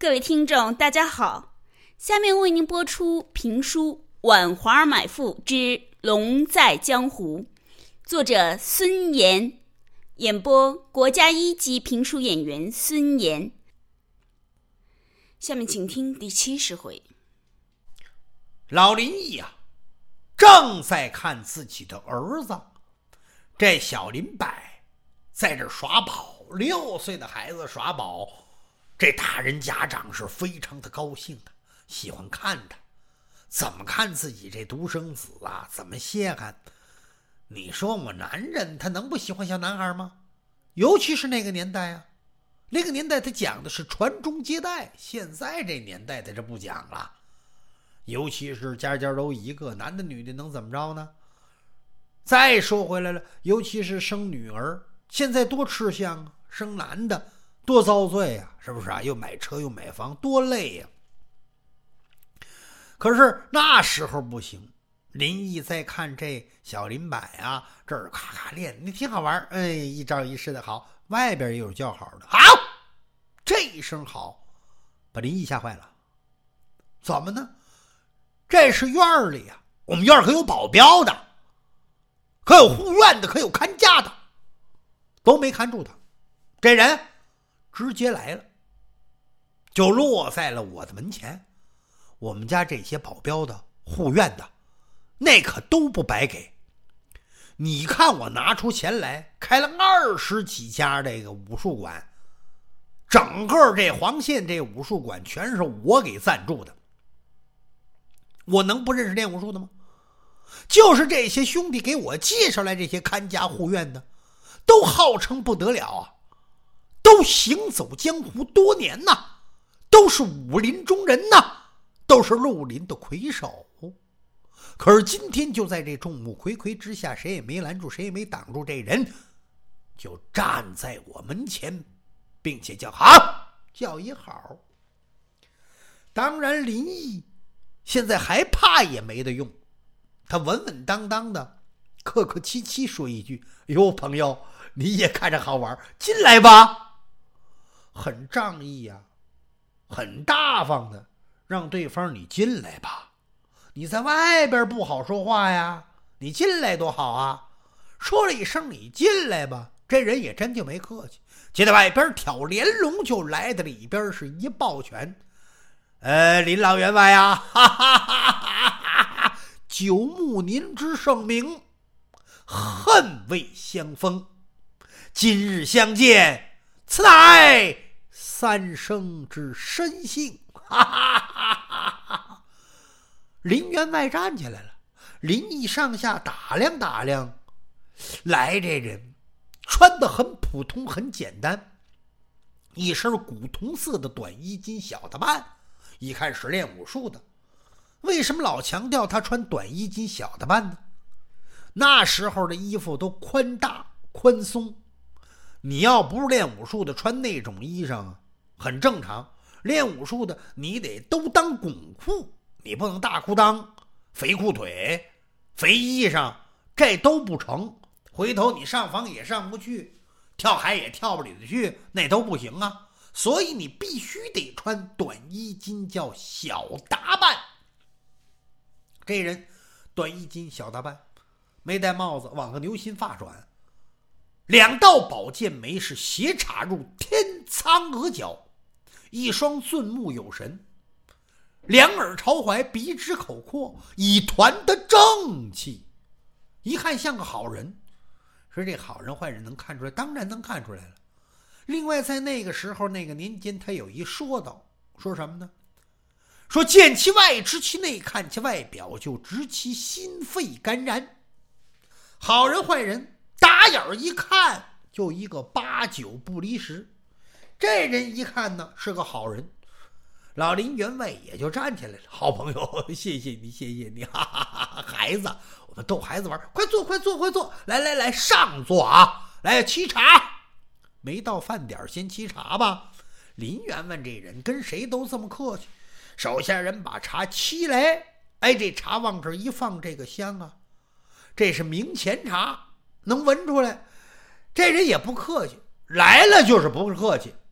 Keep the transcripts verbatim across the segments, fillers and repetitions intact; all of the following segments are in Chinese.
各位听众大家好，下面为您播出评书《婉华买妇之龙在江湖》，作者孙岩，演播国家一级评书演员孙岩。下面请听第七十回。 老林毅啊，正在看自己的儿子，这小林柏在这耍宝，六岁的孩子耍宝，这大人家长是非常的高兴的，喜欢看他。怎么看自己这独生子啊？怎么稀罕？你说我男人他能不喜欢小男孩吗？尤其是那个年代啊，那个年代他讲的是传宗接代，现在这年代他这不讲了。尤其是家家都一个，男的女的能怎么着呢？再说回来了，尤其是生女儿，现在多吃香啊，生男的多遭罪啊，是不是啊？又买车又买房，多累呀、啊！可是那时候不行。林毅在看这小林柏啊，这儿咔咔练，你挺好玩，哎，一招一式的好，外边也有叫好的，好，这一声好，把林毅吓坏了。怎么呢？这是院里啊，我们院可有保镖的，可有护院的，可有看家的，都没看住他。这人直接来了，就落在了我的门前。我们家这些保镖的、护院的，那可都不白给。你看我拿出钱来，开了二十几家这个武术馆，整个这黄县这武术馆全是我给赞助的。我能不认识练武术的吗？就是这些兄弟给我介绍来，这些看家护院的都号称不得了啊，都行走江湖多年呐、啊，都是武林中人呐、啊，都是绿林的魁首。可是今天就在这众目睽睽之下，谁也没拦住，谁也没挡住，这人就站在我门前，并且叫好，叫一好。当然林毅现在还怕也没得用，他稳稳当当的客客气气说一句，哟，朋友你也看着好玩，进来吧。很仗义啊，很大方的让对方你进来吧，你在外边不好说话呀，你进来多好啊。说了一声你进来吧，这人也真就没客气，就在外边挑帘笼，就来到里边是一抱拳，呃，林老员外啊，哈哈哈哈哈哈，久慕您之盛名，恨未相逢，今日相见，此乃三生之深幸，哈哈哈哈哈。林员外站起来了，林毅上下打量打量，来这人穿得很普通很简单，一身古铜色的短衣襟小的半，一看是练武术的。为什么老强调他穿短衣襟小的半呢？那时候的衣服都宽大宽松，你要不是练武术的穿那种衣裳啊，很正常。练武术的你得都当拱裤，你不能大裤裆肥裤腿肥衣裳，这都不成。回头你上房也上不去，跳海也跳不里头去，那都不行啊。所以你必须得穿短衣襟，叫小打扮。这人短衣襟小打扮，没戴帽子，挽个牛心发转，两道宝剑眉是斜插入天苍额角，一双俊目有神，两耳朝怀，鼻直口阔，一团的正气，一看像个好人。说这好人坏人能看出来？当然能看出来了。另外在那个时候那个年间，他有一说道，说什么呢？说见其外知其内，看其外表就知其心肺肝然。好人坏人打眼一看就一个八九不离十。这人一看呢是个好人，老林员外也就站起来了，好朋友，谢谢你谢谢你，哈哈哈！孩子，我们逗孩子玩，快坐快坐快坐，来来来，上座啊，来沏茶。没到饭点先沏茶吧。林员外这人跟谁都这么客气，手下人把茶沏来，哎，这茶往这一放，这个香啊，这是明前茶，能闻出来。这人也不客气，来了就是不客气，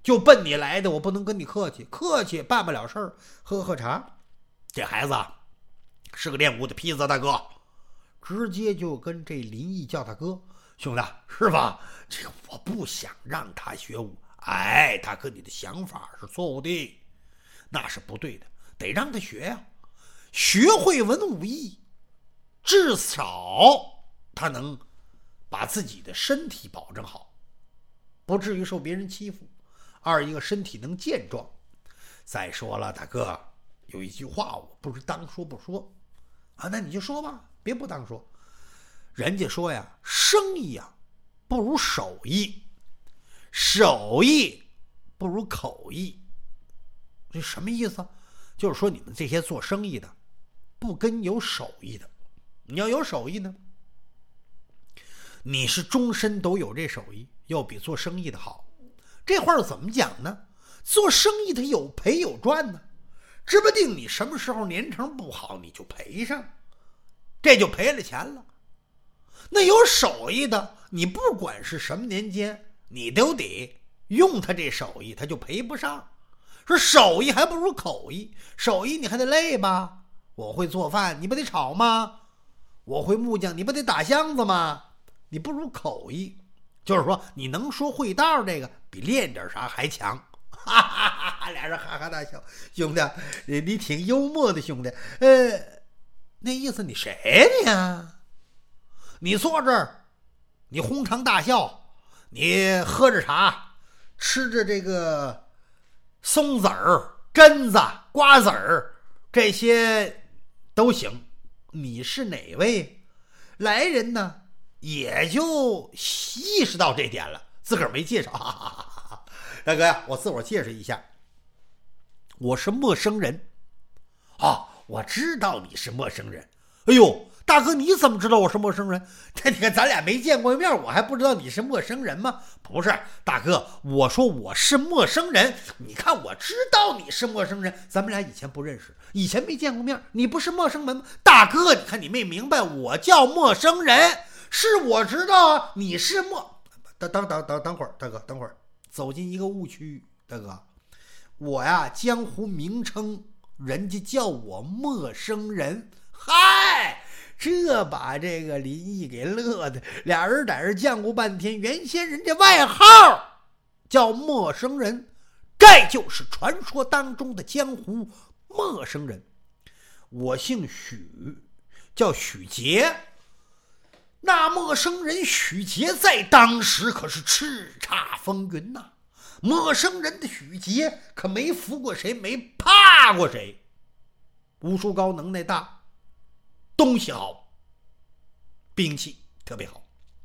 就奔你来的，我不能跟你客气，客气办不了事儿，喝喝茶。这孩子是个练武的坯子，大哥，直接就跟这林毅叫大哥，兄弟是吧？这个我不想让他学武，哎，大哥你的想法是错误的，那是不对的，得让他学呀、啊，学会文武艺，至少他能把自己的身体保证好，不至于受别人欺负。二一个身体能健壮。再说了，大哥，有一句话我不是当说不说啊，那你就说吧，别不当说。人家说呀，生意啊不如手艺，手艺不如口艺。这什么意思？就是说你们这些做生意的不跟有手艺的，你要有手艺呢，你是终身都有这手艺，要比做生意的好。这话怎么讲呢？做生意它有赔有赚呢，指不定你什么时候年成不好你就赔上，这就赔了钱了。那有手艺的，你不管是什么年间，你都得用他这手艺，他就赔不上。说手艺还不如口艺，手艺你还得累吧？我会做饭，你不得炒吗？我会木匠，你不得打箱子吗？你不如口艺，就是说你能说会道，这个比练点啥还强。哈哈哈哈，俩人哈哈大笑。兄弟，你挺幽默的，兄弟。呃，那意思你谁你呀？你坐这儿，你哄堂大笑，你喝着茶，吃着这个松子儿、榛子、瓜子儿，这些都行。你是哪位？来人呢，也就意识到这点了，自个儿没介绍。哈哈哈哈，大哥呀，我自我介绍一下，我是陌生人。哦，我知道你是陌生人。哎呦，大哥，你怎么知道我是陌生人？这你看咱俩没见过面，我还不知道你是陌生人吗？不是，大哥，我说我是陌生人。你看我知道你是陌生人，咱们俩以前不认识，以前没见过面，你不是陌生人吗？大哥，你看你没明白，我叫陌生人，是我知道啊，你是陌……等等等等等会儿，大哥，等会儿，走进一个误区，大哥，我呀，江湖名称，人家叫我陌生人。嗨，这把这个林毅给乐的，俩人在这犟过半天。原先人家外号叫陌生人，这就是传说当中的江湖陌生人。我姓许，叫许杰。那陌生人许杰在当时可是叱咤风云呐、啊！陌生人的许杰可没服过谁，没怕过谁，武术高，能耐大，东西好，兵器特别好，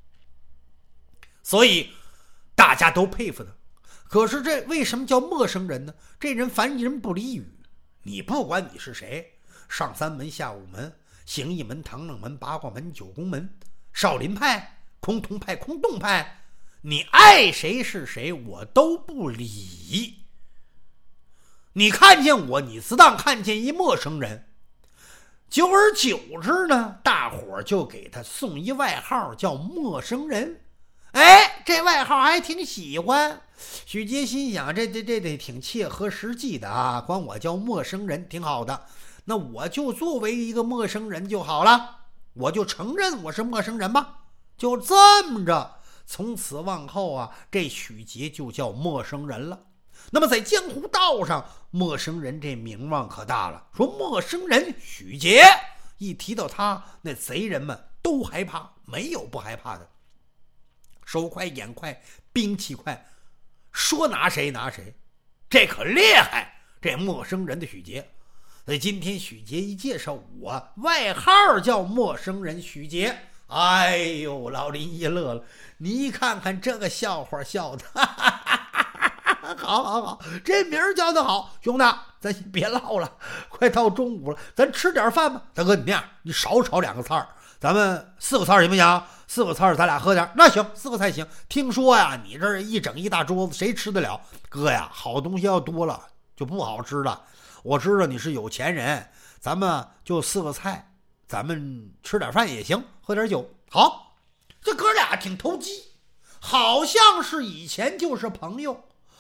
所以大家都佩服他。可是这为什么叫陌生人呢？这人凡人不理语，你不管你是谁，上三门下五门，形意门、唐冷门、八卦门、九宫门、少林派、崆峒派、空洞派，你爱谁是谁，我都不理。你看见我，你自当看见一陌生人。久而久之呢，大伙儿就给他送一外号叫陌生人。哎，这外号还挺喜欢。许杰心想，这这这得挺切合实际的啊，管我叫陌生人挺好的。那我就作为一个陌生人就好了，我就承认我是陌生人吧。就这么着，从此往后啊，这许杰就叫陌生人了。那么在江湖道上，陌生人这名望可大了。说陌生人许杰，一提到他，那贼人们都害怕，没有不害怕的。手快眼快，兵器快，说拿谁拿谁，这可厉害。这陌生人的许杰，所以今天许杰一介绍我，外号叫陌生人许杰。哎呦，老林一乐了，你看看这个笑话笑的，哈哈哈哈，好好好，这名儿叫得好。兄弟，咱先别唠了，快到中午了，咱吃点饭吧。大哥，你那样，你少炒两个菜，咱们四个菜行不行？四个菜咱俩喝点。那行，四个菜行。听说呀，你这一整一大桌子，谁吃得了？哥呀，好东西要多了就不好吃了。我知道你是有钱人，咱们就四个菜，咱们吃点饭也行，喝点酒。好，这哥俩挺投机，好像是以前就是朋友。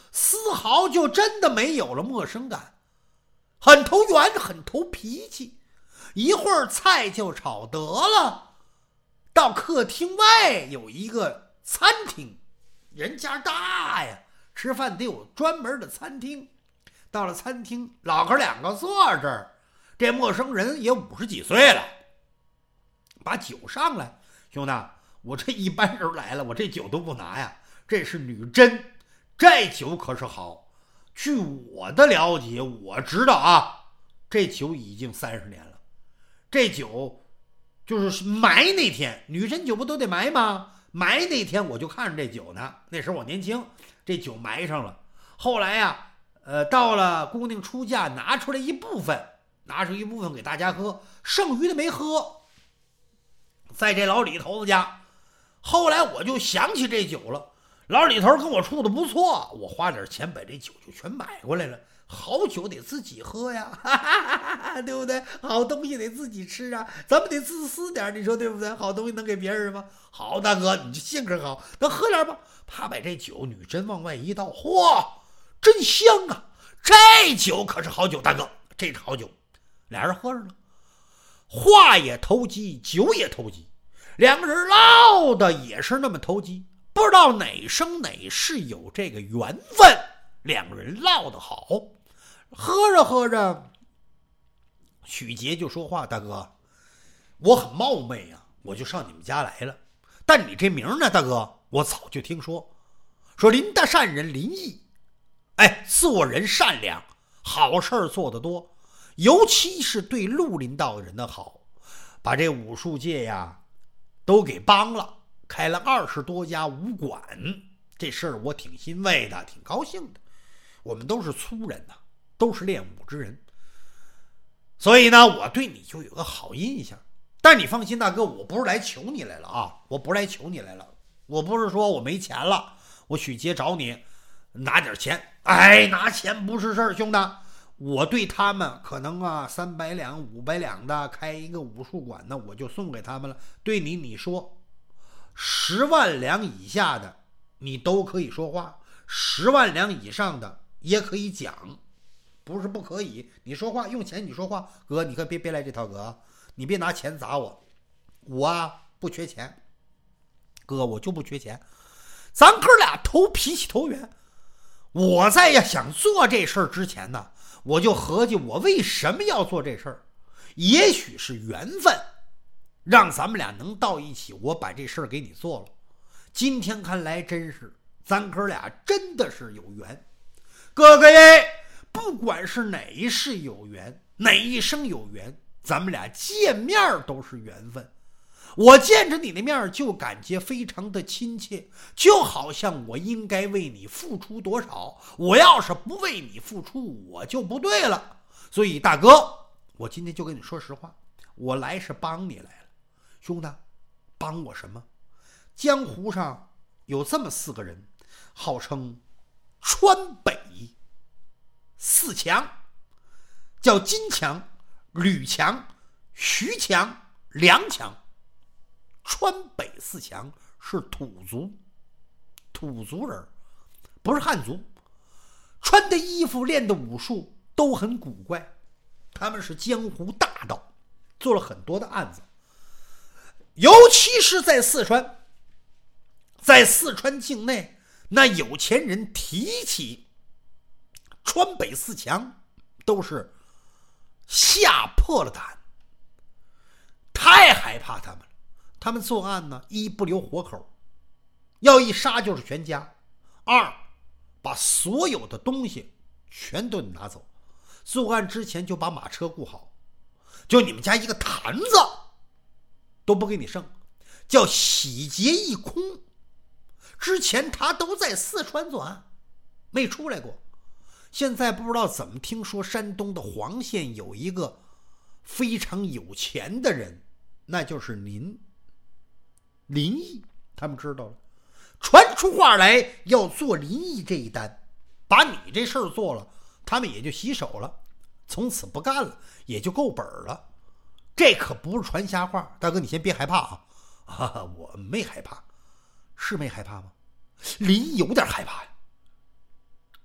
丝毫就真的没有了陌生感，很投缘，很投脾气。一会儿菜就炒得了，到客厅外有一个餐厅，人家大呀，吃饭得有专门的餐厅。到了餐厅，老哥两个坐这儿，这陌生人也五十几岁了，把酒上来，兄弟，我这一般人来了，我这酒都不拿呀，这是女真，这酒可是好。据我的了解，我知道啊，这酒已经三十年了。这酒就是埋那天，女真酒不都得埋吗？埋那天我就看着这酒呢，那时候我年轻，这酒埋上了。后来呀、啊，呃，到了姑娘出嫁，拿出来一部分，拿出一部分给大家喝，剩余的没喝，在这老李头子家。后来我就想起这酒了，老李头跟我处的不错，我花点钱把这酒就全买过来了。好酒得自己喝呀，哈哈哈哈，对不对？好东西得自己吃啊，咱们得自私点，你说对不对？好东西能给别人吗？好，大哥，你这性格好，能喝点吧？啪，把这酒女真往外一倒，嚯，真香啊！这酒可是好酒，大哥，这是好酒。俩人喝上了，话也投机，酒也投机，两个人唠的也是那么投机，不知道哪生哪世有这个缘分，两个人唠得好。喝着喝着，许杰就说话：“大哥，我很冒昧啊，我就上你们家来了。但你这名呢，大哥，我早就听说，说林大善人林毅，哎，做人善良，好事做得多，尤其是对绿林道人的好，把这武术界呀都给帮了，开了二十多家武馆，这事儿我挺欣慰的，挺高兴的。我们都是粗人呐、啊。”都是练武之人，所以呢，我对你就有个好印象。但你放心，大哥，我不是来求你来了啊！我不是来求你来了，我不是说我没钱了，我许杰找你拿点钱。哎，拿钱不是事儿，兄弟，我对他们可能啊三百两、五百两的开一个武术馆呢，我就送给他们了。对你，你说十万两以下的你都可以说话，十万两以上的也可以讲。不是不可以，你说话用钱，你说话，哥，你可别别来这套，哥，你别拿钱砸我，我啊不缺钱，哥，我就不缺钱，咱哥俩投脾气投缘。我在呀想做这事儿之前呢，我就合计我为什么要做这事儿，也许是缘分，让咱们俩能到一起，我把这事儿给你做了。今天看来真是，咱哥俩真的是有缘，哥哥耶。不管是哪一世有缘，哪一生有缘，咱们俩见面都是缘分。我见着你的面就感觉非常的亲切，就好像我应该为你付出多少，我要是不为你付出，我就不对了。所以大哥，我今天就跟你说实话，我来是帮你来了。兄弟，帮我什么？江湖上有这么四个人，号称川北四强，叫金强、吕强、徐强、梁强。川北四强是土族，土族人，不是汉族，穿的衣服练的武术都很古怪，他们是江湖大盗，做了很多的案子，尤其是在四川，在四川境内，那有钱人提起川北四强都是吓破了胆，太害怕他们了。他们作案呢，一不留活口，要一杀就是全家；二把所有的东西全都拿走，作案之前就把马车顾好，就你们家一个坛子都不给你剩，叫洗劫一空。之前他都在四川作案，没出来过。现在不知道怎么听说山东的黄县有一个非常有钱的人，那就是林林毅，他们知道了，传出话来要做林毅这一单，把你这事儿做了，他们也就洗手了，从此不干了，也就够本了。这可不是传瞎话，大哥你先别害怕啊！啊，我没害怕，是没害怕吗？林毅有点害怕呀。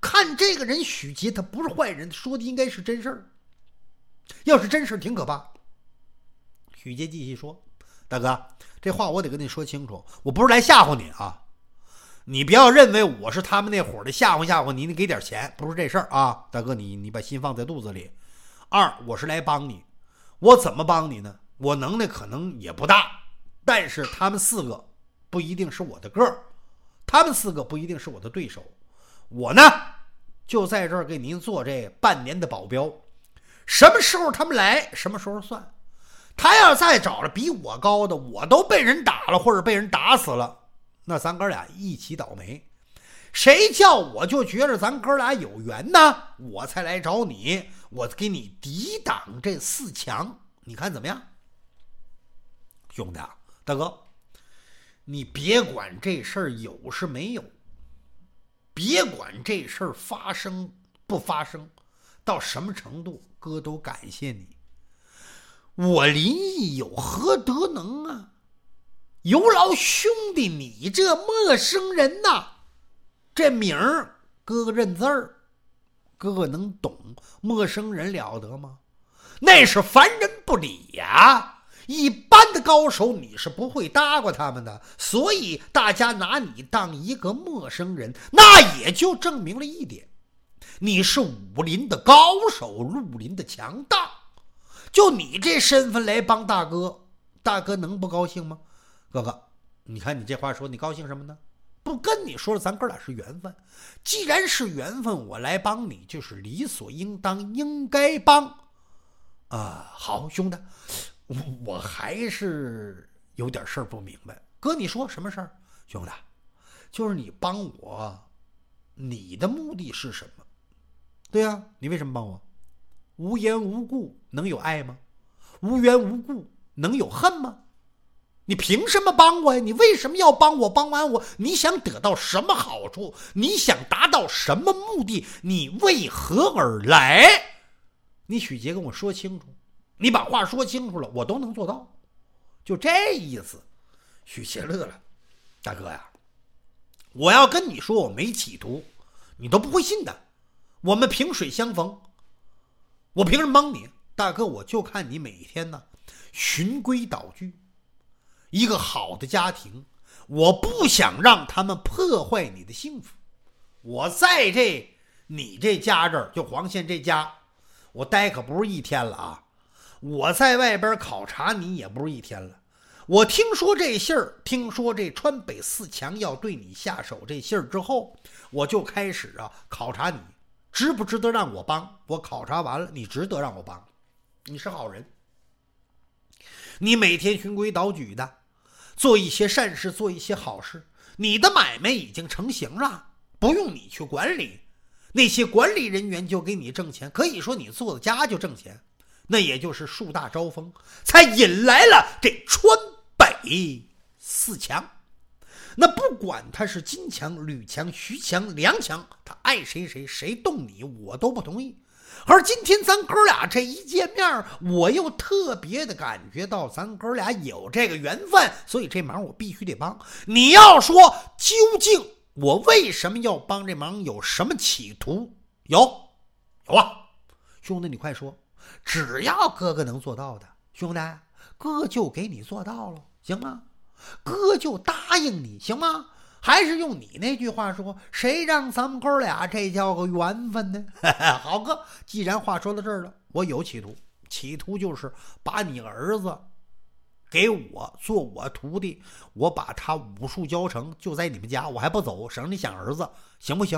看这个人许杰他不是坏人，说的应该是真事儿。要是真事挺可怕。许杰继续说，大哥，这话我得跟你说清楚，我不是来吓唬你啊，你不要认为我是他们那伙的吓唬吓唬你，你给点钱，不是这事儿啊，大哥，你你把心放在肚子里。二，我是来帮你，我怎么帮你呢？我能耐可能也不大，但是他们四个不一定是我的个儿，他们四个不一定是我的对手，我呢就在这儿给您做这半年的保镖，什么时候他们来什么时候算。他要再找了比我高的，我都被人打了或者被人打死了，那咱哥俩一起倒霉。谁叫我就觉得咱哥俩有缘呢，我才来找你，我给你抵挡这四强，你看怎么样？兄弟啊，大哥，你别管这事儿有是没有，别管这事儿发生不发生，到什么程度，哥都感谢你。我林毅有何德能啊？有劳兄弟你这陌生人呐、啊，这名儿哥哥认字儿，哥哥能懂，陌生人了得吗？那是凡人不理呀，一般的高手你是不会搭过他们的，所以大家拿你当一个陌生人，那也就证明了一点，你是武林的高手，绿林的强大。就你这身份来帮大哥，大哥能不高兴吗？哥哥，你看你这话说，你高兴什么呢？不跟你说了，咱哥俩是缘分，既然是缘分，我来帮你就是理所应当，应该帮啊。好兄弟，我还是有点事儿不明白。哥，你说什么事儿？兄弟，就是你帮我，你的目的是什么？对啊，你为什么帮我？无缘无故能有爱吗？无缘无故能有恨吗？你凭什么帮我呀？你为什么要帮我？帮完我，你想得到什么好处？你想达到什么目的？你为何而来？你许杰跟我说清楚，你把话说清楚了，我都能做到，就这意思。许杰乐了，大哥呀，我要跟你说我没企图，你都不会信的。我们萍水相逢，我凭什么帮你？大哥，我就看你每天呢循规蹈矩，一个好的家庭，我不想让他们破坏你的幸福。我在这你这家这儿，就黄县这家，我待可不是一天了啊！我在外边考察你也不是一天了。我听说这信儿，听说这川北四强要对你下手这信儿之后，我就开始啊考察你值不值得让我帮。我考察完了，你值得让我帮，你是好人，你每天循规蹈矩的做一些善事，做一些好事，你的买卖已经成型了，不用你去管理，那些管理人员就给你挣钱，可以说你做的家就挣钱，那也就是树大招风，才引来了这川北四强。那不管他是金强、吕强、徐强、梁强，他爱谁谁，谁动你我都不同意。而今天咱哥俩这一见面，我又特别的感觉到咱哥俩有这个缘分，所以这忙我必须得帮。你要说究竟我为什么要帮这忙，有什么企图？有有啊，兄弟你快说，只要哥哥能做到的，兄弟哥就给你做到了，行吗？哥就答应你，行吗？还是用你那句话说，谁让咱们哥俩这叫个缘分呢？好哥，既然话说到这儿了，我有企图，企图就是把你儿子给我做我徒弟，我把他武术教成，就在你们家，我还不走，省你想儿子，行不行？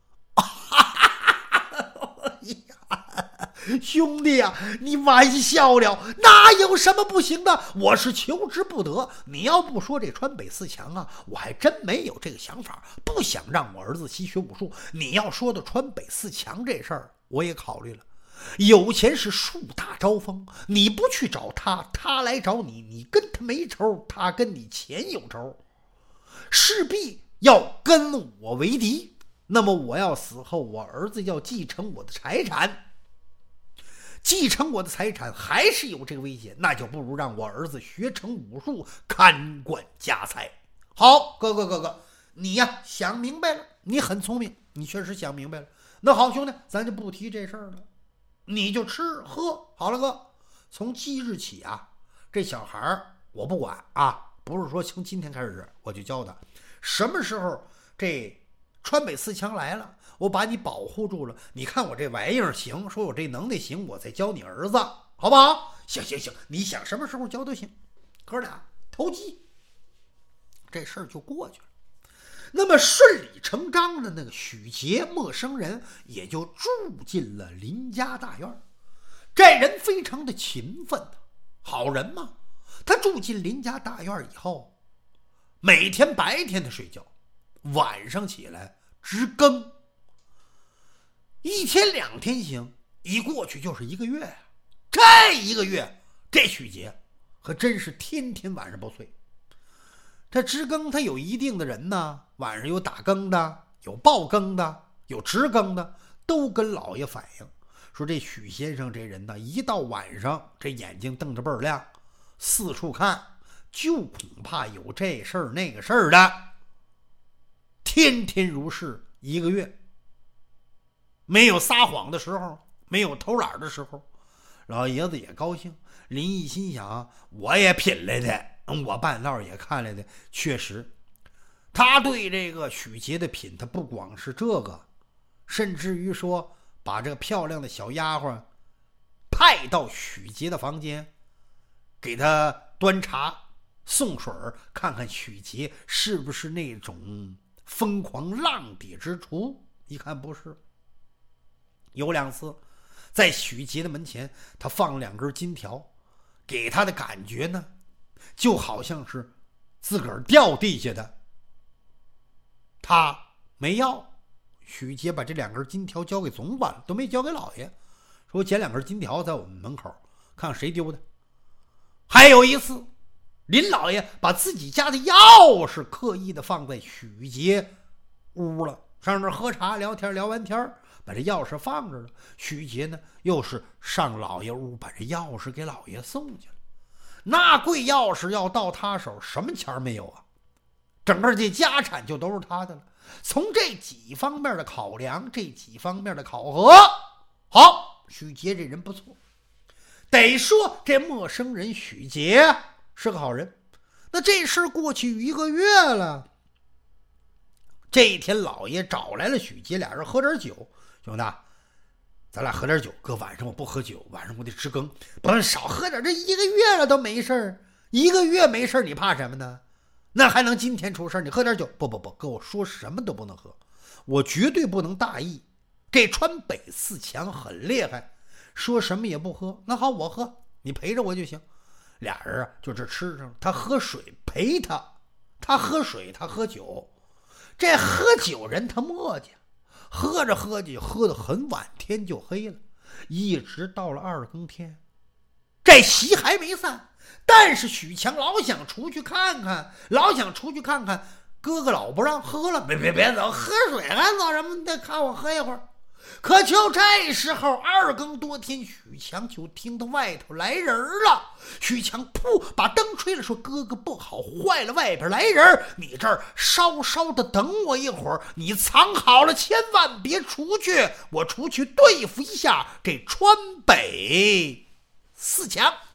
兄弟啊，你玩笑了，哪有什么不行的？我是求之不得。你要不说这川北四强啊，我还真没有这个想法，不想让我儿子习学武术。你要说的川北四强这事儿，我也考虑了。有钱是树大招风，你不去找他，他来找你，你跟他没仇，他跟你钱有仇，势必要跟我为敌。那么我要死后，我儿子要继承我的财产。继承我的财产还是有这个危险，那就不如让我儿子学成武术，看管家财。好，哥哥哥哥，你呀想明白了，你很聪明，你确实想明白了。 那好兄弟，咱就不提这事儿了，你就吃喝好了哥。从即日起啊，这小孩儿我不管啊，不是说从今天开始我就教他，什么时候这川北四强来了，我把你保护住了，你看我这玩意儿行，说我这能耐行，我再教你儿子，好不好？行行行，你想什么时候教都行。哥俩投机，这事儿就过去了。那么顺理成章的，那个许杰陌生人也就住进了林家大院。这人非常的勤奋，好人嘛。他住进林家大院以后，每天白天他睡觉，晚上起来值更。一天两天行，一过去就是一个月呀、啊。这一个月，这许杰可真是天天晚上不睡。这值更他有一定的人呢，晚上有打更的，有报更的，有值更的，都跟老爷反映说，这许先生这人呢，一到晚上这眼睛瞪着倍儿亮，四处看，就恐怕有这事儿那个事儿的。天天如是一个月，没有撒谎的时候，没有偷懒的时候，老爷子也高兴。林毅心想，我也品来的，我半道也看来的，确实他对这个许杰的品，他不光是这个，甚至于说把这个漂亮的小丫鬟派到许杰的房间，给他端茶送水，看看许杰是不是那种疯狂浪底之徒。一看不是。有两次在许杰的门前，他放了两根金条，给他的感觉呢，就好像是自个儿掉地下的。他没要，许杰把这两根金条交给总管了，都没交给老爷，说我捡两根金条在我们门口，看看谁丢的。还有一次，林老爷把自己家的钥匙刻意的放在许杰屋了，上那喝茶聊天，聊完天把这钥匙放着了。许杰呢，又是上老爷屋把这钥匙给老爷送去了。那贵钥匙要到他手，什么钱没有啊？整个这家产就都是他的了。从这几方面的考量，这几方面的考核，好，许杰这人不错。得说这陌生人许杰是个好人。那这事过去一个月了，这一天老爷找来了许杰，俩人喝点酒。兄弟，咱俩喝点酒。哥，晚上我不喝酒，晚上我得值更。不能少喝点，这一个月了都没事一个月没事你怕什么呢？那还能今天出事？你喝点酒。不不不，哥，我说什么都不能喝，我绝对不能大意。这川北四强很厉害，说什么也不喝。那好，我喝，你陪着我就行。俩人啊就这吃上了，他喝水陪他，他喝水他喝酒。这喝酒人他磨叽，喝着喝着喝得很晚，天就黑了，一直到了二更天，这席还没散。但是许强老想出去看看，老想出去看看，哥哥老不让喝了。别别别走，喝水还走什么？得看我喝一会儿。可就这时候，二更多天，许强就听到外头来人了。许强噗把灯吹了，说：“哥哥不好，坏了，外边来人，你这儿稍稍的等我一会儿，你藏好了，千万别出去，我出去对付一下这川北四强。”